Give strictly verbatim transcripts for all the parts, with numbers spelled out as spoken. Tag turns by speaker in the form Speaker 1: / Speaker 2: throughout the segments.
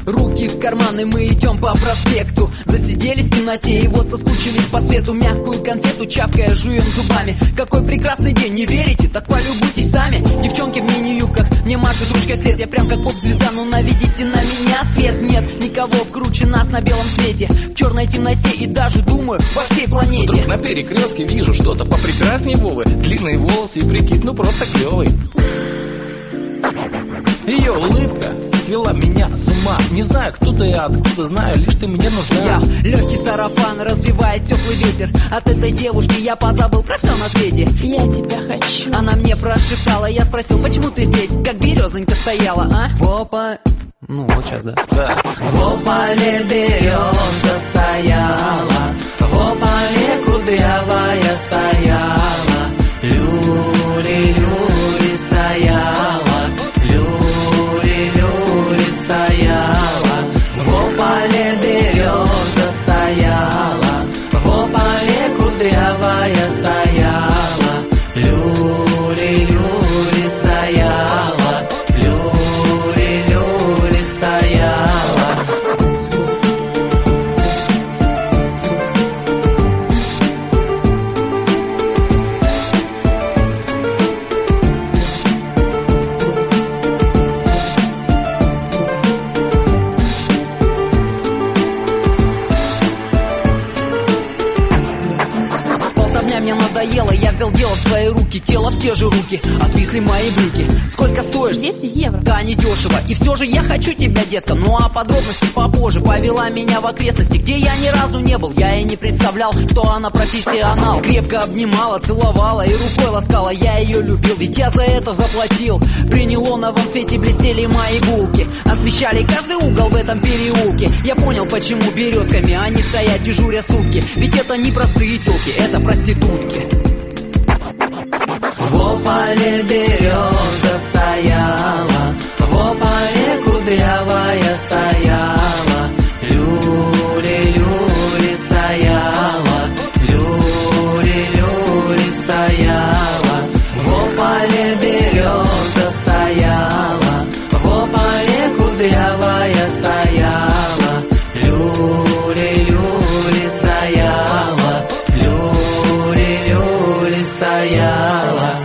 Speaker 1: Руки в карманы, мы идем по проспекту. Засиделись в темноте и вот соскучились по свету. Мягкую конфету чавкая жуем зубами. Какой прекрасный день, не верите? Так полюбуйтесь сами. Девчонки в мини-юбках мне машут ручкой вслед. Я прям как поп-звезда, но наведите на меня свет. Нет никого круче нас на белом свете. В черной темноте и даже, думаю, во всей планете.
Speaker 2: Вдруг на перекрестке вижу что-то попрекрасней Вовы. Длинные волосы и прикид, ну просто клевый. Ее улыбка свела меня с ума. Не знаю, кто ты и откуда, знаю, лишь ты мне нужна.
Speaker 1: Я легкий сарафан развивает теплый ветер. От этой девушки я позабыл про все на свете.
Speaker 3: Я тебя хочу.
Speaker 1: Она мне прошептала, я спросил, почему ты здесь, как березонька стояла, а? Вопа. Ну, вот сейчас, да.
Speaker 2: Да.
Speaker 1: В ополе береза стояла, в ополе кудрявая стояла, люли-люли стояла, люли-люли стояла, в ополе береза стояла, в ополе кудрявая стояла, люли-люли стояла, люли-люли стояла. Болтовня мне надоела, я взял дело в свои руки. Тело в те же руки, отвисли мои брюки. Сколько стоишь?
Speaker 3: двести евро.
Speaker 1: Да, не дешево. И все же я хочу тебя, детка. Ну а подробности попозже. Повела меня в окрестности, где я ни разу не был. Я и не представлял, что она профессионал. Крепко обнимала, целовала и рукой ласкала. Я ее любил, ведь я за это заплатил. При неоновом свете блестели мои булки, освещали каждый угол в этом переулке. Я понял, почему березками они стоят дежуря сутки. Ведь это не простые тёлки, это проститутки. В ополе береза стояла, в ополе кудрявая стояла, люли-люли стояла, люли-люли стояла, в ополе береза стояла, в ополе кудрявая стояла, люли-люли стояла, люли-люли стояла.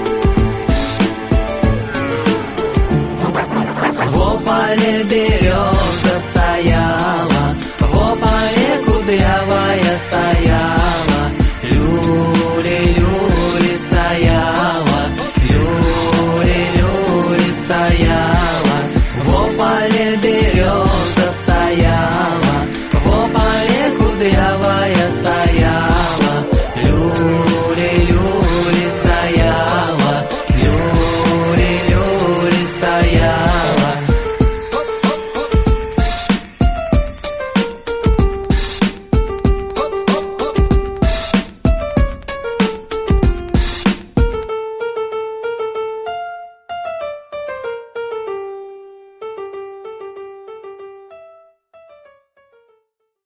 Speaker 1: В ополе береза